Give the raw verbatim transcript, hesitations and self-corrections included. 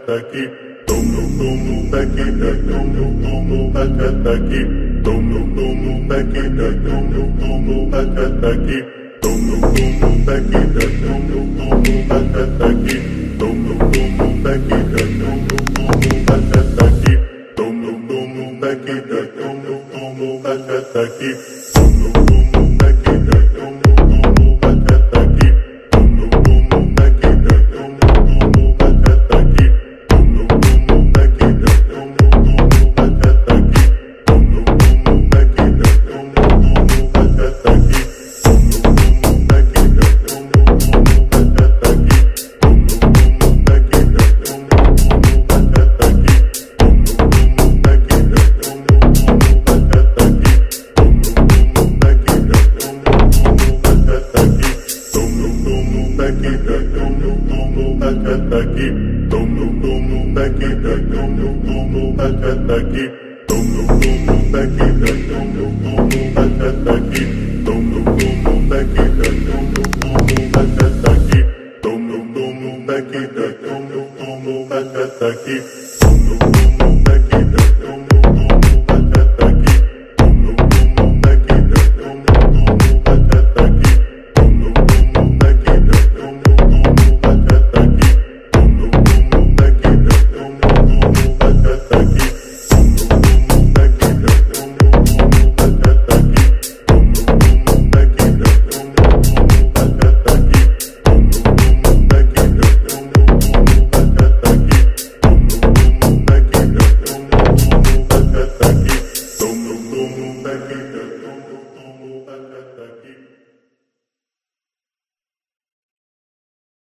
aqui, tom no tom no back da tom no tom no batata aqui, tom no tom no back da tom no tom no batata aqui, tom no tom no back da tom no tom no batata aqui, tom no tom no back da tom no tom no batata aqui, tom no tom no back da tom no tom no batata aqui, tom no tom no back da tom no tom no batata aqui, tom no tom no back da tom no tom no batata aqui, tom no tom no back da tom no tom no batata aqui, tom no tom no back da tom no tom no batata aqui, tom no tom no back da tom no tom no batata aqui, tom no tom no back da tom no tom no batata aqui, tom no tom no back da tom no tom no batata aqui, tom no tom no back da tom no tom no batata aqui, tom no tom no back da tom no tom no batata aqui, tom no tom no back da tom no tom no batata aqui, tom no tom no back da tom no tom no batata aqui, tom no tom no back da tom no tom no batata aqui, tom no tom no back da tom no tom no batata aqui.